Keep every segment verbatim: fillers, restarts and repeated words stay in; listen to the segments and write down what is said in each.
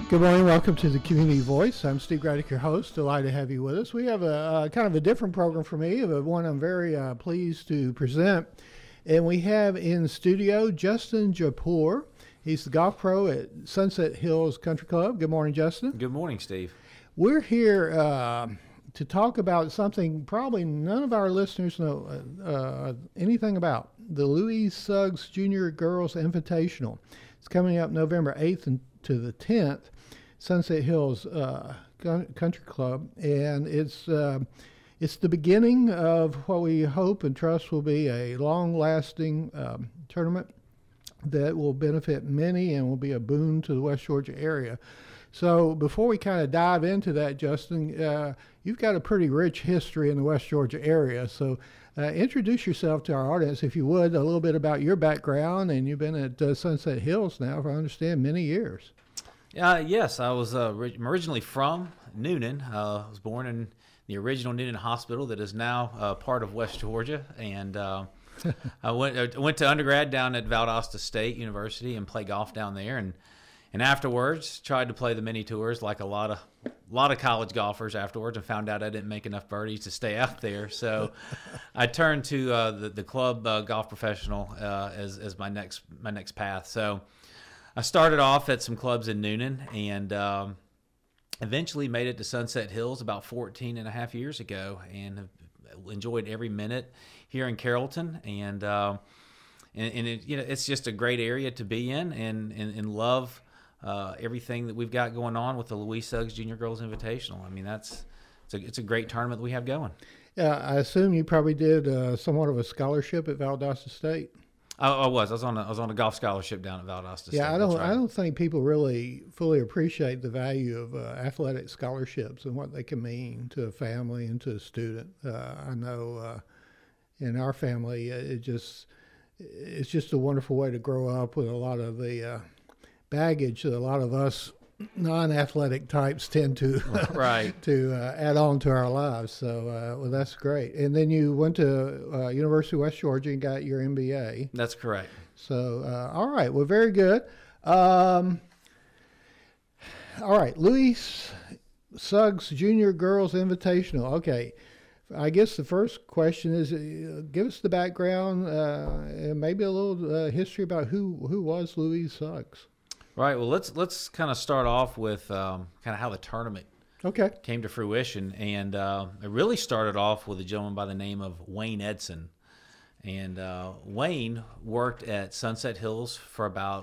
Good morning. Welcome to the Community Voice. I'm Steve Gradick, your host. Delighted to have you with us. We have a uh, kind of a different program for me, but one I'm very uh, pleased to present. And we have in studio Justin Japour. He's the golf pro at Sunset Hills Country Club. Good morning, Justin. Good morning, Steve. We're here uh, to talk about something probably none of our listeners know uh, anything about, the Louise Suggs Junior Girls Invitational. It's coming up November eighth and to the tenth. Sunset Hills uh, Country Club, and it's uh, it's the beginning of what we hope and trust will be a long-lasting um, tournament that will benefit many and will be a boon to the West Georgia area. So before we kind of dive into that, Justin, uh, you've got a pretty rich history in the West Georgia area. So uh, introduce yourself to our audience, if you would, a little bit about your background. And you've been at uh, Sunset Hills now for, I understand, many years. Uh, yes, I was uh, I'm originally from Newnan. Uh, I was born in the original Newnan Hospital that is now uh, part of West Georgia. And uh, I went I went to undergrad down at Valdosta State University and played golf down there. And and afterwards, tried to play the mini tours like a lot of a lot of college golfers afterwards, and found out I didn't make enough birdies to stay out there. So I turned to uh, the the club uh, golf professional uh, as as my next my next path. So I started off at some clubs in Newnan and um, eventually made it to Sunset Hills about fourteen and a half years ago, and have enjoyed every minute here in Carrollton. And uh, and, and it, you know, it's just a great area to be in, and and, and love uh, everything that we've got going on with the Louise Suggs Junior Girls Invitational. I mean, that's it's a, it's a great tournament that we have going. Yeah, I assume you probably did uh, somewhat of a scholarship at Valdosta State. I, I was. I was on a I was on a golf scholarship down at Valdosta State. Yeah, I don't. Right. I don't think people really fully appreciate the value of uh, athletic scholarships and what they can mean to a family and to a student. Uh, I know uh, in our family, it just it's just a wonderful way to grow up with a lot of the uh, baggage that a lot of us non-athletic types tend to right to uh, add on to our lives. So, uh, well, that's great. And then you went to uh, University of West Georgia and got your M B A. That's correct. So, uh, all right. Well, very good. Um, all right. Louise Suggs Junior Girls Invitational. Okay. I guess the first question is, uh, give us the background uh, and maybe a little uh, history about who, who was Louise Suggs. Right. Well, let's let's kind of start off with um, kind of how the tournament okay. came to fruition, and uh, it really started off with a gentleman by the name of Wayne Edson, and uh, Wayne worked at Sunset Hills for about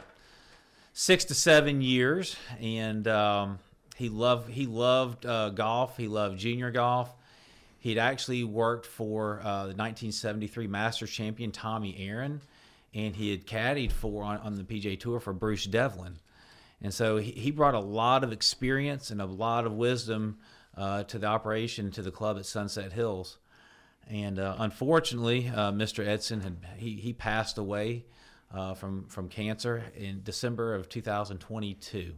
six to seven years, and um, he loved he loved uh, golf. He loved junior golf. He'd actually worked for uh, the nineteen seventy-three Masters champion Tommy Aaron, and he had caddied for on, on the P G A Tour for Bruce Devlin. And so he, he brought a lot of experience and a lot of wisdom uh, to the operation, to the club at Sunset Hills. And uh, unfortunately, uh, Mister Edson had he, he passed away uh, from from cancer in December of two thousand twenty-two.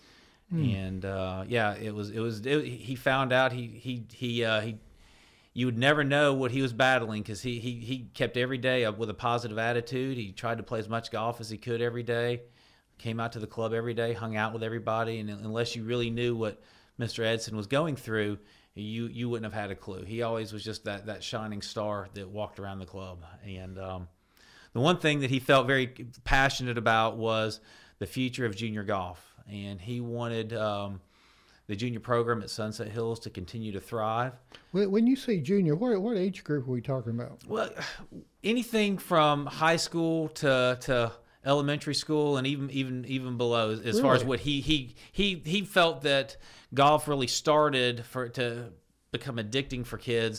Mm. And uh, yeah, it was it was it, he found out he he he uh, he. You would never know what he was battling, because he, he he kept every day up with a positive attitude. He tried to play as much golf as he could every day, came out to the club every day, hung out with everybody, and unless you really knew what Mister Edson was going through, you you wouldn't have had a clue. He always was just that, that shining star that walked around the club. And um, the one thing that he felt very passionate about was the future of junior golf, and he wanted um, the junior program at Sunset Hills to continue to thrive. When you say junior, what what age group are we talking about? Well, anything from high school to to elementary school, and even even even below, as really? far as what he he he he felt that golf really started for to become addicting for kids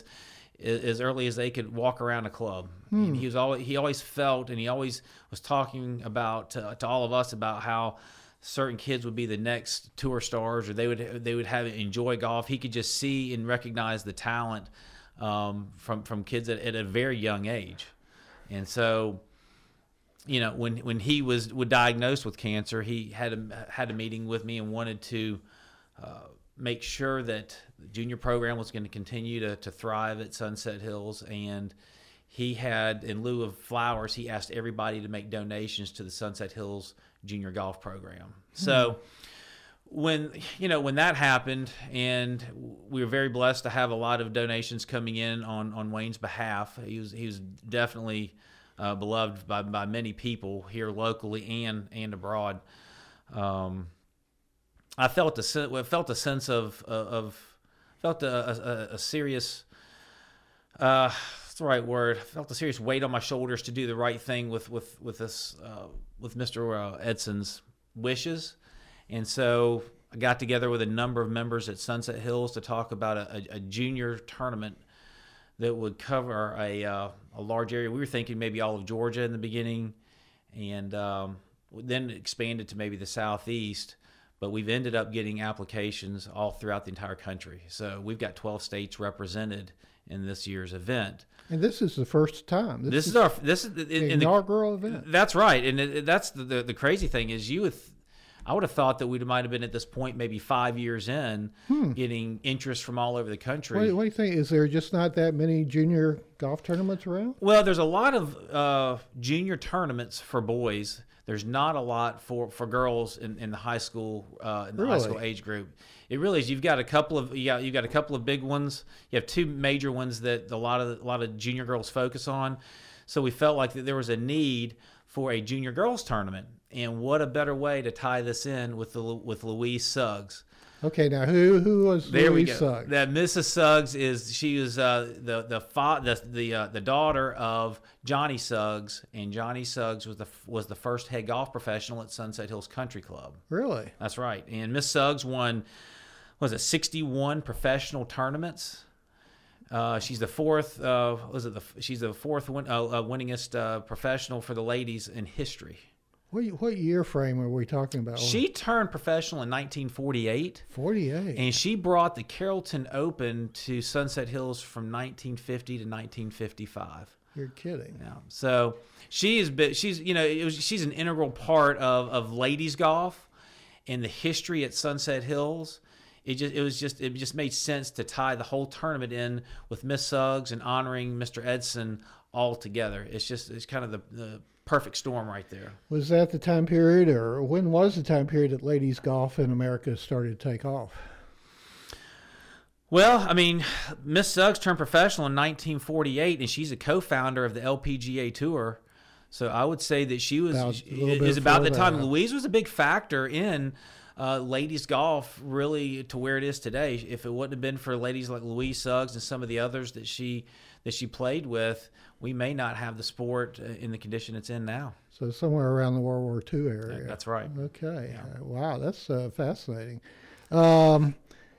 as early as they could walk around a club. Hmm. And he was always he always felt, and he always was talking about uh, to all of us about how certain kids would be the next tour stars, or they would they would have enjoy golf. He could just see and recognize the talent um, from from kids at, at a very young age. And so, you know, when when he was, was diagnosed with cancer, he had a, had a meeting with me and wanted to uh, make sure that the junior program was going to continue to, to thrive at Sunset Hills. And he had, in lieu of flowers, he asked everybody to make donations to the Sunset Hills junior golf program. So when you know when that happened, and we were very blessed to have a lot of donations coming in on, on Wayne's behalf. He was he was definitely uh, beloved by, by many people here locally and and abroad. Um, I felt a felt a sense of of felt a, a, a serious uh, what's the right word? Felt a serious weight on my shoulders to do the right thing with with with this uh, with Mister Edson's wishes. And so I got together with a number of members at Sunset Hills to talk about a, a, a junior tournament that would cover a uh, a large area. We were thinking maybe all of Georgia in the beginning, and um, then expanded to maybe the southeast. But we've ended up getting applications all throughout the entire country. So we've got twelve states represented in this year's event. And this is the first time. This, this is, is our this is the in, inaugural the, event. That's right, and it, that's the, the the crazy thing is you would. I would have thought that we might have been at this point maybe five years in, hmm. getting interest from all over the country. What, what do you think? Is there just not that many junior golf tournaments around? Well, there's a lot of uh, junior tournaments for boys. There's not a lot for, for girls in, in the high school uh, in the really? high school age group. It really is. You've got a couple of you got you got a couple of big ones. You have two major ones that a lot of a lot of junior girls focus on. So we felt like that there was a need for a junior girls tournament, and what a better way to tie this in with the with Louise Suggs. Okay, now who who was there Louise we go. Suggs? That Missus Suggs is she was uh, the the fa- the the, uh, the daughter of Johnny Suggs, and Johnny Suggs was the was the first head golf professional at Sunset Hills Country Club. Really? That's right. And Miss Suggs won was it sixty-one professional tournaments. Uh, she's the fourth. Uh, was it the? She's the fourth win, uh, uh, winningest uh, professional for the ladies in history. What what year frame are we talking about? She turned professional in nineteen forty-eight. forty-eight. And she brought the Carrollton Open to Sunset Hills from nineteen fifty to nineteen fifty-five. You're kidding. Yeah. So she is. She's you know it was, she's an integral part of of ladies golf and the history at Sunset Hills. It just it was just it just made sense to tie the whole tournament in with Miss Suggs and honoring Mister Edson all together. It's just it's kind of the, the perfect storm right there. Was that the time period, or when was the time period that ladies golf in America started to take off? Well, I mean, Miss Suggs turned professional in nineteen forty-eight, and she's a co-founder of the L P G A Tour. So I would say that she was about, is about the time. That. Louise was a big factor in Uh, ladies golf really to where it is today. If it wouldn't have been for ladies like Louise Suggs and some of the others that she that she played with, we may not have the sport in the condition it's in now. So somewhere around the World War Two area. That's right. Okay. Yeah. Uh, wow, that's uh, fascinating. Um,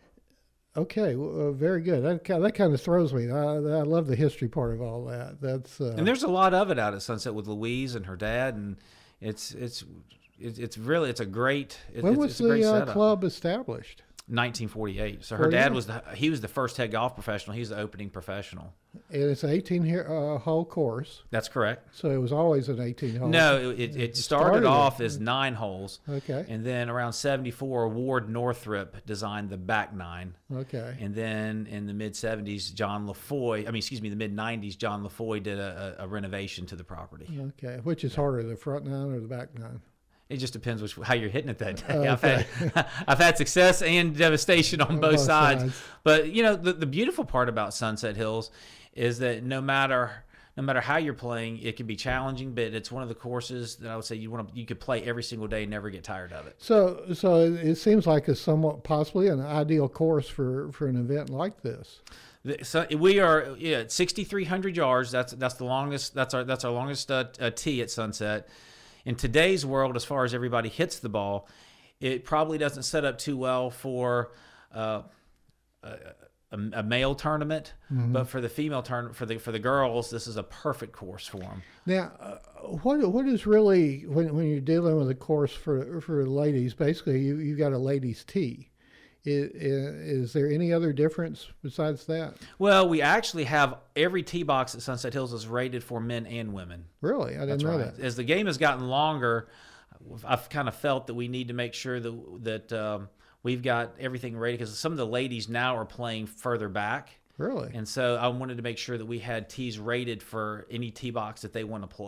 okay, well, uh, very good. That that kind of throws me. I, I love the history part of all that. That's uh, and there's a lot of it out at Sunset with Louise and her dad, and it's it's. It's really it's a great. It's, when was it's a great the uh, setup. club established? nineteen forty-eight. So her dad was the, he was the first head golf professional. He's the opening professional. And it's an eighteen uh, hole course. That's correct. So it was always an eighteen hole. No, it, it, it started, started off as nine holes. Okay. And then around seventy-four, Ward Northrop designed the back nine. Okay. And then in the mid seventies, John LaFoy, I mean, excuse me, the mid nineties, John LaFoy did a, a, a renovation to the property. Okay. Which is harder, the front nine or the back nine? It just depends which how you're hitting it that day. Okay. I've had I've had success and devastation on both, both sides. sides. But you know the, the beautiful part about Sunset Hills is that no matter no matter how you're playing, it can be challenging, but it's one of the courses that I would say you want to you could play every single day and never get tired of it. So so it seems like it's somewhat possibly an ideal course for, for an event like this. So we are yeah at sixty-three hundred yards. That's that's the longest. That's our that's our longest uh, uh, tee at Sunset. In today's world, as far as everybody hits the ball, it probably doesn't set up too well for uh, a, a male tournament. Mm-hmm. But for the female tournament, for the for the girls, this is a perfect course for them. Now, uh, what what is really when when you're dealing with a course for for ladies? Basically, you you got a ladies' tee. Is, is there any other difference besides that? Well, we actually have every tee box at Sunset Hills is rated for men and women. Really? I didn't That's know right. that. As the game has gotten longer, I've kind of felt that we need to make sure that that um, we've got everything rated because some of the ladies now are playing further back. Really? And so I wanted to make sure that we had tees rated for any tee box that they want to play.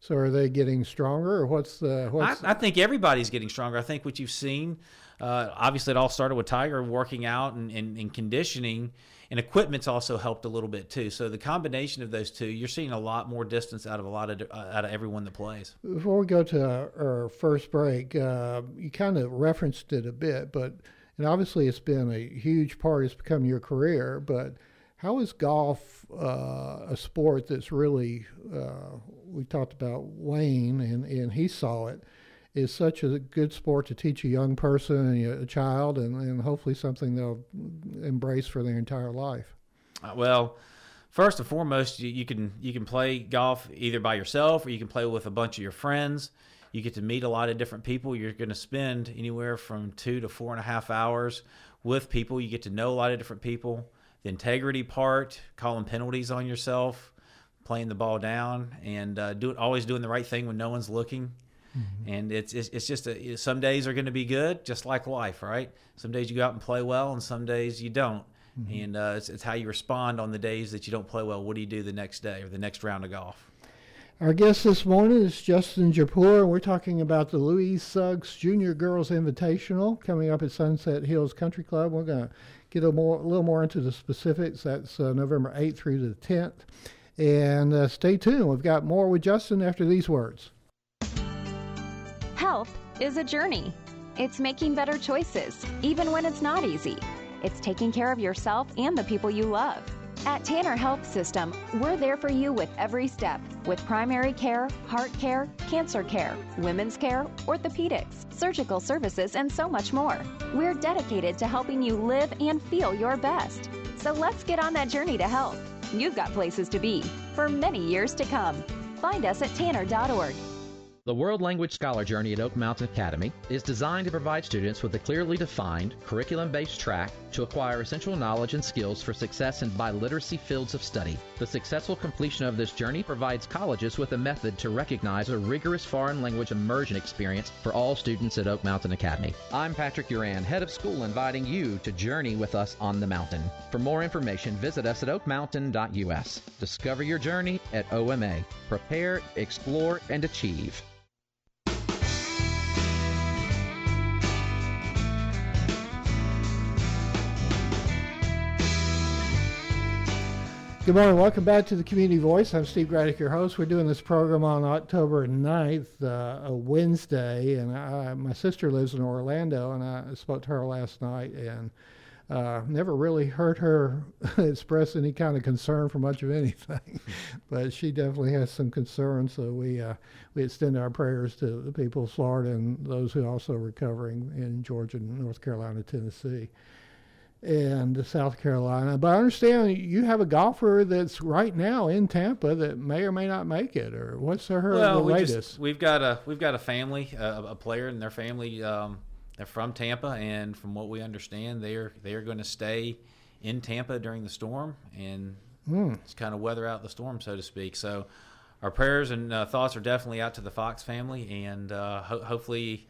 So are they getting stronger, or what's the what's? I, I think everybody's getting stronger. I think what you've seen, uh, obviously, it all started with Tiger working out and, and, and conditioning, and equipment's also helped a little bit too. So the combination of those two, you're seeing a lot more distance out of a lot of uh, out of everyone that plays. Before we go to our, our first break, uh, you kind of referenced it a bit, but and obviously it's been a huge part. It's become your career, but how is golf uh, a sport that's really? Uh, we talked about Wayne, and, and he saw it. Is such a good sport to teach a young person and a child, and, and hopefully something they'll embrace for their entire life. Uh, well, first and foremost, you, you can you can play golf either by yourself or you can play with a bunch of your friends. You get to meet a lot of different people. You're going to spend anywhere from two to four and a half hours with people. You get to know a lot of different people. The integrity part, calling penalties on yourself, playing the ball down, and uh, do, always doing the right thing when no one's looking. Mm-hmm. And it's, it's it's just a, some days are going to be good, just like life, right? Some days you go out and play well, and some days you don't. Mm-hmm. And uh, it's, it's how you respond on the days that you don't play well. What do you do the next day or the next round of golf? Our guest this morning is Justin Japour, and we're talking about the Louise Suggs Junior Girls Invitational coming up at Sunset Hills Country Club. We're going to get a, more, a little more into the specifics. That's uh, November eighth through the tenth. And uh, stay tuned. We've got more with Justin after these words. Health is a journey. It's making better choices, even when it's not easy. It's taking care of yourself and the people you love. At Tanner Health System, we're there for you with every step, with primary care, heart care, cancer care, women's care, orthopedics, surgical services, and so much more. We're dedicated to helping you live and feel your best. So let's get on that journey to health. You've got places to be for many years to come. Find us at tanner dot org. The World Language Scholar Journey at Oak Mountain Academy is designed to provide students with a clearly defined, curriculum-based track to acquire essential knowledge and skills for success in biliteracy fields of study. The successful completion of this journey provides colleges with a method to recognize a rigorous foreign language immersion experience for all students at Oak Mountain Academy. I'm Patrick Uran, head of school, inviting you to journey with us on the mountain. For more information, visit us at oak mountain dot u s. Discover your journey at O M A. Prepare, explore, and achieve. Good morning. Welcome back to the Community Voice. I'm Steve Graddick, your host. We're doing this program on October ninth, uh, a Wednesday, and I, my sister lives in Orlando, and I spoke to her last night, and uh, never really heard her express any kind of concern for much of anything, but she definitely has some concern, so we uh, we extend our prayers to the people of Florida and those who are also recovering in Georgia, North Carolina, Tennessee, and South Carolina. But I understand you have a golfer that's right now in Tampa that may or may not make it, or what's her well, the we latest? Just, we've got a we've got a family, uh, a player and their family. Um, they're from Tampa, and from what we understand, they're they're going to stay in Tampa during the storm and mm. just kind of weather out the storm, so to speak. So our prayers and uh, thoughts are definitely out to the Fox family, and uh, ho- hopefully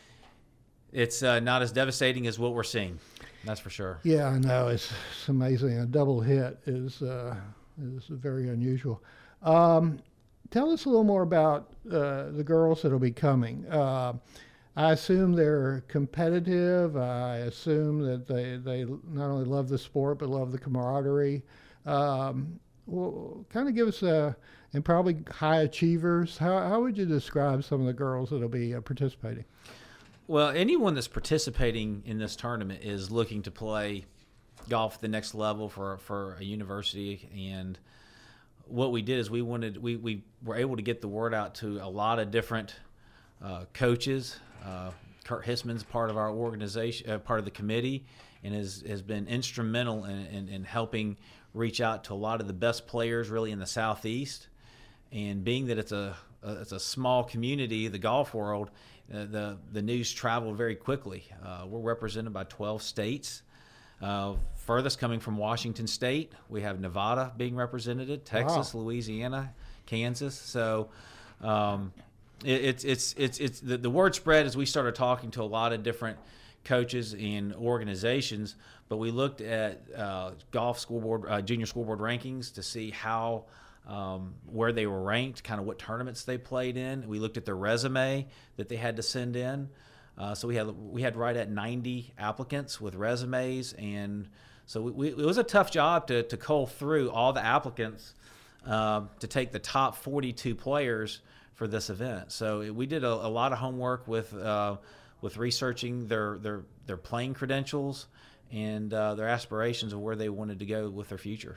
it's uh, not as devastating as what we're seeing. That's for sure. Yeah, I know. It's, it's amazing. A double hit is uh, is very unusual. Um, tell us a little more about uh, the girls that will be coming. Uh, I assume they're competitive. I assume that they, they not only love the sport, but love the camaraderie. Um, well, kind of give us a, and probably high achievers. How, how would you describe some of the girls that will be uh, participating? Well, anyone that's participating in this tournament is looking to play golf at the next level for, for a university. And what we did is we wanted we, we were able to get the word out to a lot of different uh, coaches. Uh, Kurt Hissman's part of our organization, uh, part of the committee, and has, has been instrumental in, in, in helping reach out to a lot of the best players really in the Southeast. And being that it's a, a it's a small community, the golf world, Uh, the the news traveled very quickly. Uh, we're represented by twelve states. Uh, furthest coming from Washington State, we have Nevada being represented, Texas, wow. Louisiana, Kansas. So um, it, it's it's it's it's the, the word spread as we started talking to a lot of different coaches and organizations. But we looked at uh, golf school board, uh, junior school board rankings to see how um, where they were ranked, kind of what tournaments they played in. We looked at their resume that they had to send in. Uh, so we had we had right at ninety applicants with resumes, and so we, we, it was a tough job to to cull through all the applicants uh, to take the top forty-two players for this event. So it, we did a, a lot of homework with uh, with researching their their their playing credentials and uh, their aspirations of where they wanted to go with their future.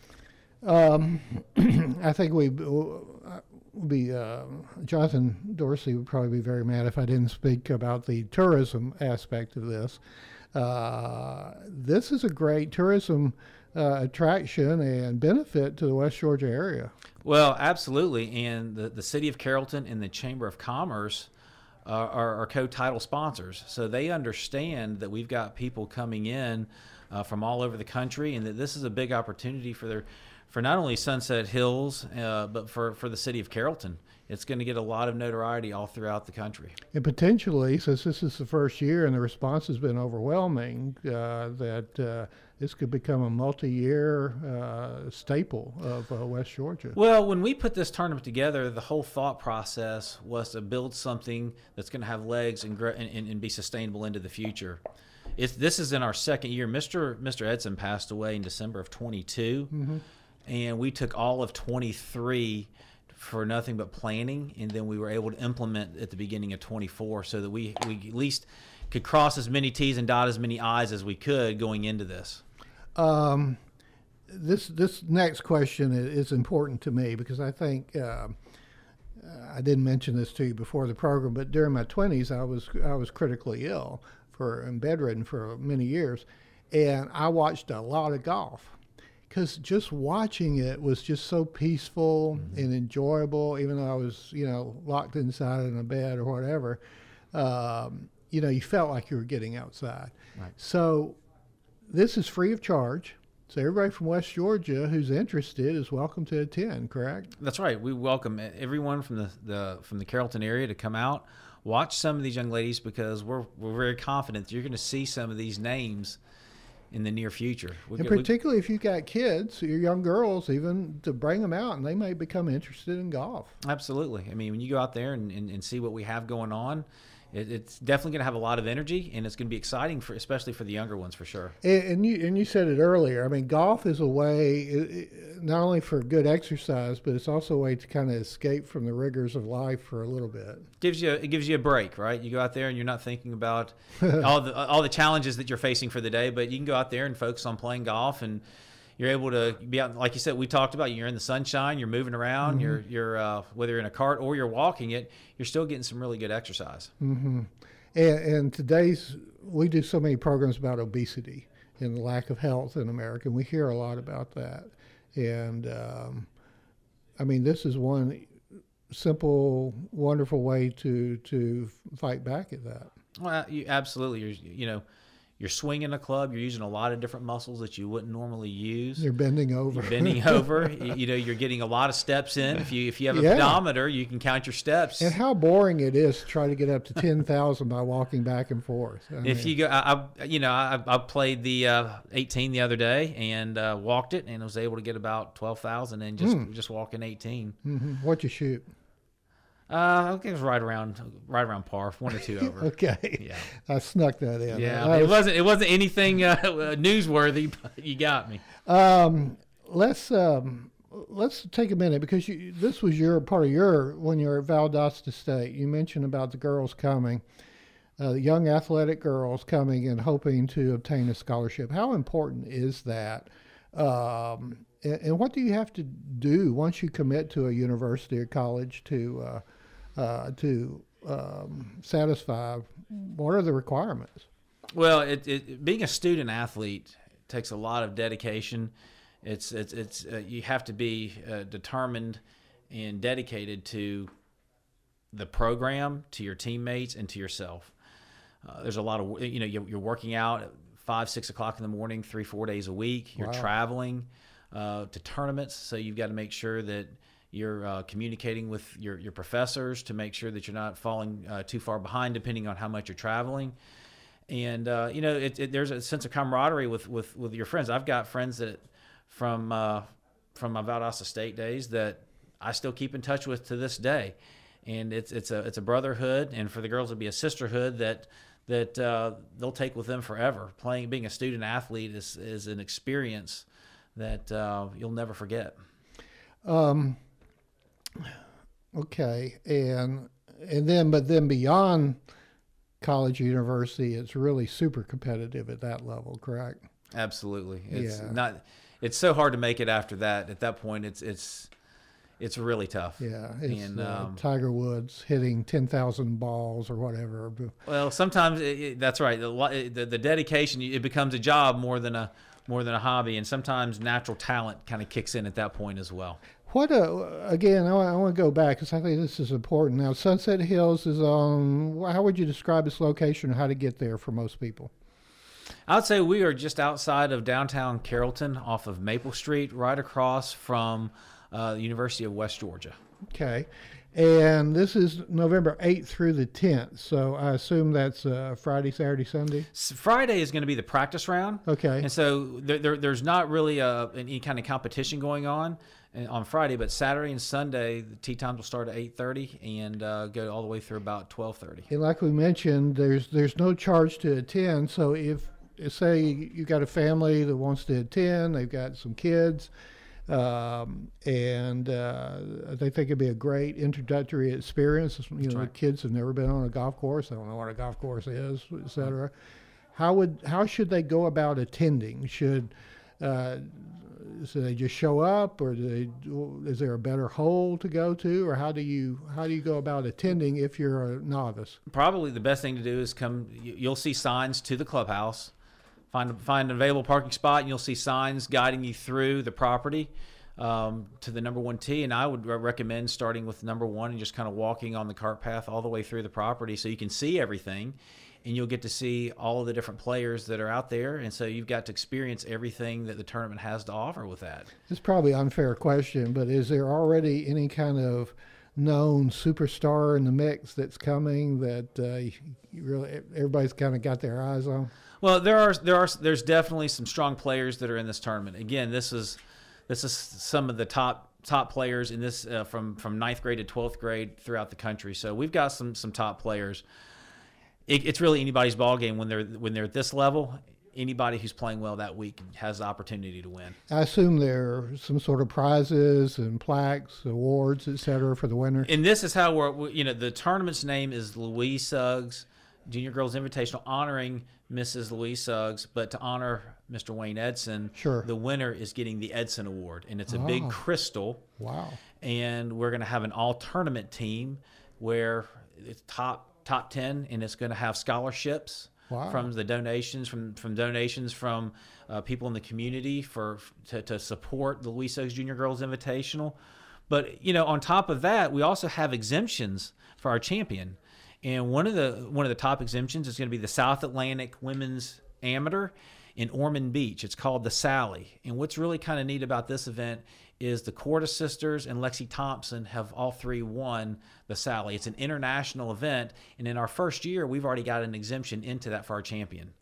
Um, I think we would be uh, Jonathan Dorsey would probably be very mad if I didn't speak about the tourism aspect of this. Uh, this is a great tourism uh, attraction and benefit to the West Georgia area. Well, absolutely, and the, the City of Carrollton and the Chamber of Commerce uh, are, are co-title sponsors, so they understand that we've got people coming in uh, from all over the country, and that this is a big opportunity for their for not only Sunset Hills, uh, but for, for the City of Carrollton. It's going to get a lot of notoriety all throughout the country. And potentially, since this is the first year and the response has been overwhelming, uh, that uh, this could become a multi-year uh, staple of uh, West Georgia. Well, when we put this tournament together, the whole thought process was to build something that's going to have legs and, and, and be sustainable into the future. It's, this is in our second year. Mister Mister Edson passed away in December of twenty-two, mm-hmm. and we took all of twenty-three for nothing but planning, and then we were able to implement at the beginning of twenty-four so that we, we at least could cross as many T's and dot as many I's as we could going into this. Um, this this next question is important to me because I think uh, I didn't mention this to you before the program, but during my twenties I was I was critically ill for and bedridden for many years, and I watched a lot of golf. Because just watching it was just so peaceful mm-hmm. and enjoyable, even though I was, you know, locked inside in a bed or whatever. Um, you know, you felt like you were getting outside. Right. So this is free of charge. So everybody from West Georgia who's interested is welcome to attend, correct? That's right. We welcome everyone from the, the from the Carrollton area to come out, watch some of these young ladies, because we're we're very confident that you're going to see some of these names in the near future. We'll and get, particularly we, if you've got kids, your young girls, even to bring them out, and they may become interested in golf. Absolutely. I mean, when you go out there and, and, and see what we have going on, it, it's definitely going to have a lot of energy, and it's going to be exciting, for, especially for the younger ones, for sure. And, and you and you said it earlier. I mean, golf is a way, it, not only for good exercise, but it's also a way to kind of escape from the rigors of life for a little bit. Gives you it gives you a break, right? You go out there and you're not thinking about all the all the challenges that you're facing for the day, but you can go out there and focus on playing golf, and you're able to be out. Like you said, we talked about, you're in the sunshine, you're moving around, mm-hmm. you're you're uh, whether you're in a cart or you're walking it, you're still getting some really good exercise. Mm-hmm. And, and today's we do so many programs about obesity and the lack of health in America, and we hear a lot about that. And um, I mean, this is one simple, wonderful way to to fight back at that. Well, you absolutely. You're, you know, you're swinging a club. You're using a lot of different muscles that you wouldn't normally use. You're bending over. You're bending over. you, you know, you're getting a lot of steps in. If you if you have a yeah. pedometer, you can count your steps. And how boring it is to try to get up to ten thousand by walking back and forth. I if mean, you go, I, I you know, I, I played the uh, eighteen the other day and uh, walked it, and was able to get about twelve thousand and just mm. just walking eighteen. Mm-hmm. What'd you shoot? Uh, I think it was right around, right around par, one or two over. Okay. Yeah. I snuck that in. Yeah. I it was, wasn't. It wasn't anything uh, newsworthy. But you got me. Um, let's um, let's take a minute because you, this was your part of your when you were at Valdosta State. You mentioned about the girls coming, uh, the young athletic girls coming and hoping to obtain a scholarship. How important is that? Um, and, and what do you have to do once you commit to a university or college to uh, uh, to um, satisfy? What are the requirements? Well, it, it, being a student athlete takes a lot of dedication. It's it's it's uh, you have to be uh, determined and dedicated to the program, to your teammates, and to yourself. Uh, there's a lot of you know you're, you're working out at five six o'clock in the morning, three four days a week. You're wow. traveling uh, to tournaments, so you've got to make sure that you're uh, communicating with your, your professors to make sure that you're not falling uh, too far behind, depending on how much you're traveling. And, uh, you know, it, it, there's a sense of camaraderie with, with, with your friends. I've got friends that from uh, from my Valdosta State days that I still keep in touch with to this day. And it's it's a it's a brotherhood, and for the girls it'll be a sisterhood that that uh, they'll take with them forever. Playing, being a student athlete is is an experience that uh, you'll never forget. Um, okay, and and then but then beyond college or university, it's really super competitive at that level, correct? Absolutely. It's Yeah. not. It's so hard to make it after that. At that point, it's it's it's really tough. Yeah, it's And, uh, um, Tiger Woods hitting ten thousand balls or whatever. Well, sometimes it, it, that's right. The, li- the the dedication, it becomes a job more than a more than a hobby, and sometimes natural talent kind of kicks in at that point as well. What a, again, I, want to go back because I think this is important. Now, Sunset Hills is on, how would you describe its location or how to get there for most people? I would say we are just outside of downtown Carrollton off of Maple Street, right across from uh, the University of West Georgia. Okay. And this is November eighth through the tenth. So I assume that's uh, Friday, Saturday, Sunday? S- Friday is going to be the practice round. Okay. And so there, there, there's not really a, any kind of competition going on uh, on Friday, but Saturday and Sunday, the tee times will start at eight thirty and uh, go all the way through about twelve thirty. And like we mentioned, there's there's no charge to attend. So if, say, you got a family that wants to attend, they've got some kids, um, and uh, they think it'd be a great introductory experience. You know, right. kids have never been on a golf course; they don't know what a golf course is, et cetera. How would how should they go about attending? Should uh, so they just show up, or do they, is there a better hole to go to, or how do you how do you go about attending if you're a novice? Probably the best thing to do is come. you- You'll see signs to the clubhouse. Find find an available parking spot, and you'll see signs guiding you through the property um, to the number one tee. And I would re- recommend starting with number one and just kind of walking on the cart path all the way through the property, so you can see everything, and you'll get to see all of the different players that are out there. And so you've got to experience everything that the tournament has to offer with that. It's probably an unfair question, but is there already any kind of known superstar in the mix that's coming that uh, you you really everybody's kind of got their eyes on? Well, there are there are there's definitely some strong players that are in this tournament. Again, this is this is some of the top top players in this uh, from from ninth grade to twelfth grade throughout the country. So we've got some some top players. It, it's really anybody's ball game when they're when they're at this level. Anybody who's playing well that week has the opportunity to win. I assume there are some sort of prizes and plaques, awards, et cetera, for the winner. And this is how we're we- you know the tournament's name is Louise Suggs Junior Girls Invitational, honoring Missus Louise Suggs, but to honor Mister Wayne Edson, Sure. the winner is getting the Edson Award, and it's a big Oh. crystal. Wow. And we're going to have an all-tournament team where it's top top ten, and it's going to have scholarships Wow. from the donations from from donations from uh, people in the community for to, to support the Louise Suggs Junior Girls Invitational. But you know, on top of that, we also have exemptions for our champion. And one of the one of the top exemptions is going to be the South Atlantic Women's Amateur in Ormond Beach. It's called the Sally. And what's really kind of neat about this event is the Corda sisters and Lexi Thompson have all three won the Sally. It's an international event, and in our first year, we've already got an exemption into that for our champion.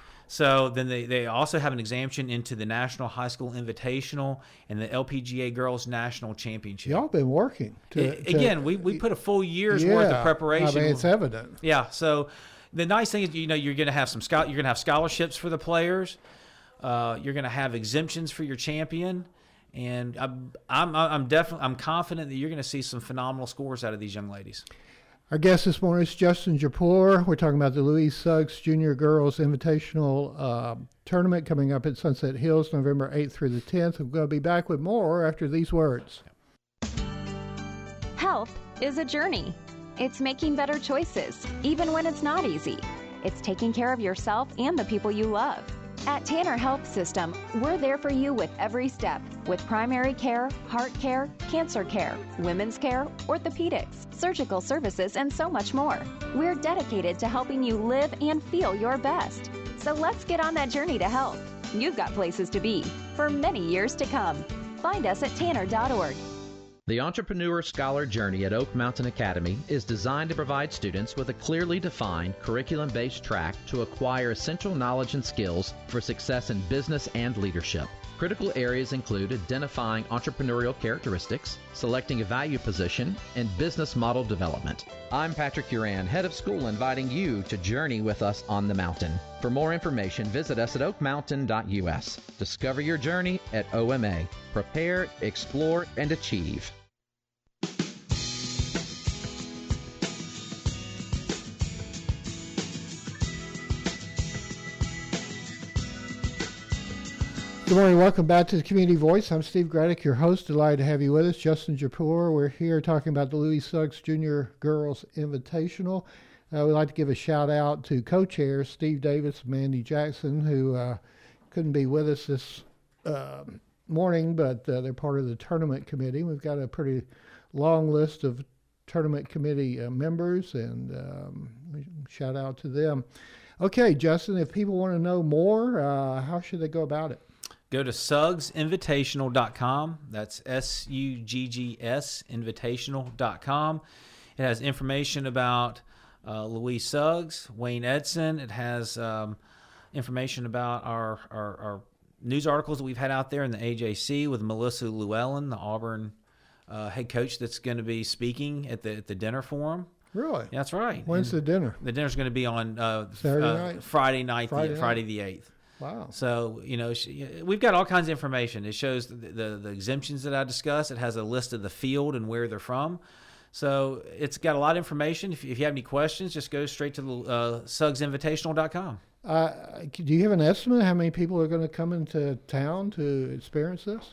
So then they, they also have an exemption into the National High School Invitational and the L P G A Girls National Championship. Y'all been working. To, A- Again, we, we put a full year's yeah, worth of preparation. I mean, it's evident. Yeah. So the nice thing is, you know, you're going to have some scho- you're going to have scholarships for the players. Uh, you're going to have exemptions for your champion, and I'm I'm I'm definitely I'm confident that you're going to see some phenomenal scores out of these young ladies. Our guest this morning is Justin Japour. We're talking about the Louise Suggs Junior Girls Invitational uh, Tournament coming up at Sunset Hills, November eighth through the tenth. We're going to be back with more after these words. Health is a journey. It's making better choices, even when it's not easy. It's taking care of yourself and the people you love. At Tanner Health System, we're there for you with every step, with primary care, heart care, cancer care, women's care, orthopedics, surgical services, and so much more. We're dedicated to helping you live and feel your best. So let's get on that journey to health. You've got places to be for many years to come. Find us at tanner dot org. The Entrepreneur Scholar Journey at Oak Mountain Academy is designed to provide students with a clearly defined curriculum-based track to acquire essential knowledge and skills for success in business and leadership. Critical areas include identifying entrepreneurial characteristics, selecting a value position, and business model development. I'm Patrick Uran, head of school, inviting you to journey with us on the mountain. For more information, visit us at oak mountain dot U S. Discover your journey at O M A. Prepare, explore, and achieve. Good morning. Welcome back to the Community Voice. I'm Steve Graddick, your host. Delighted to have you with us. Justin Japour. We're here talking about the Louis Suggs Junior Girls Invitational. Uh, we'd like to give a shout out to co-chairs Steve Davis and Mandy Jackson, who uh, couldn't be with us this uh, morning, but uh, they're part of the tournament committee. We've got a pretty long list of tournament committee uh, members, and um, shout out to them. Okay, Justin, if people want to know more, uh, how should they go about it? Go to suggs invitational dot com. That's S U G G S invitational dot com. It has information about uh, Louise Suggs, Wayne Edson. It has um, information about our, our, our news articles that we've had out there in the A J C with Melissa Llewellyn, the Auburn uh, head coach that's going to be speaking at the at the dinner forum. Really? Yeah, that's right. When's and the dinner? The dinner's going to be on uh, Saturday uh, night? Friday night, Friday the, night. Friday the eighth. Wow. So, you know, she, we've got all kinds of information. It shows the, the, the exemptions that I discussed. It has a list of the field and where they're from. So it's got a lot of information. If, if you have any questions, just go straight to the uh, suggs invitational dot com. Uh, do you have an estimate how many people are going to come into town to experience this?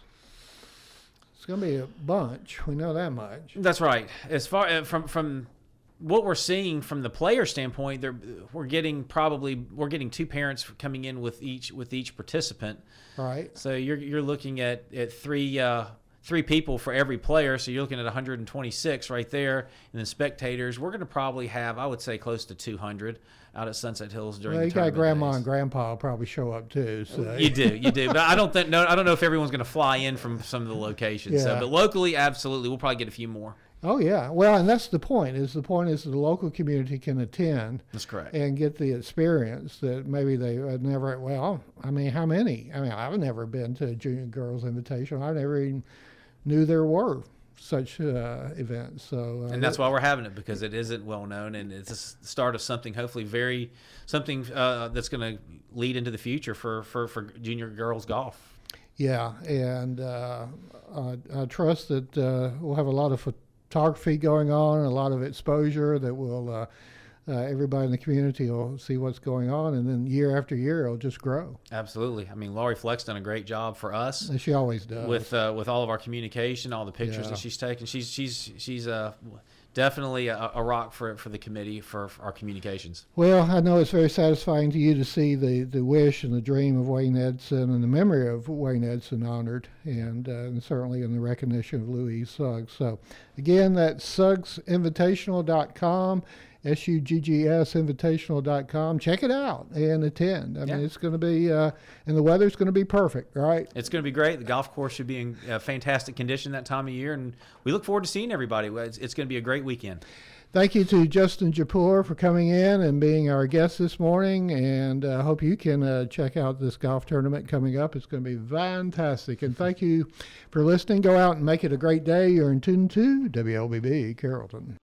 It's going to be a bunch. We know that much. That's right. As far uh, from from what we're seeing from the player standpoint, they're, we're getting probably we're getting two parents coming in with each with each participant. Right. So you're you're looking at at three uh, three people for every player. So you're looking at one hundred twenty-six right there, and then spectators. We're going to probably have, I would say, close to two hundred out at Sunset Hills during Well, the you got tournament grandma days. and grandpa will probably show up too. So. You do, you do. But I don't think no, I don't know if everyone's going to fly in from some of the locations. So, Yeah. but locally, absolutely, we'll probably get a few more. Oh yeah. Well, and that's the point. Is the point is the local community can attend That's correct. and get the experience that maybe they had never. Well, I mean, how many? I mean, I've never been to a Junior Girls Invitation. I never even knew there were such uh, events. So, uh, And that's why we're having it, because it isn't well known, and it's the start of something hopefully very something uh, that's going to lead into the future for, for, for junior girls golf. Yeah, and uh, I, I trust that uh, we'll have a lot of photography going on, and a lot of exposure that will uh, uh, everybody in the community will see what's going on, and then year after year it'll just grow. Absolutely. I mean, Laurie Fleck's done a great job for us. And she always does. with uh, with all of our communication, all the pictures Yeah. that she's taken. She's she's she's uh, definitely a, a rock for for the committee for, for our communications. Well, I know it's very satisfying to you to see the, the wish and the dream of Wayne Edson and the memory of Wayne Edson honored, and, uh, and certainly in the recognition of Louise Suggs. So, again, that's suggs invitational dot com, S U G G S invitational dot com. Check it out and attend. I Yeah. mean, it's going to be, uh, and the weather's going to be perfect, right? It's going to be great. The golf course should be in uh, fantastic condition that time of year, and we look forward to seeing everybody. It's, it's going to be a great weekend. Thank you to Justin Japour for coming in and being our guest this morning, and I uh, hope you can uh, check out this golf tournament coming up. It's going to be fantastic. And thank you for listening. Go out and make it a great day. You're in tune to W L B B Carrollton.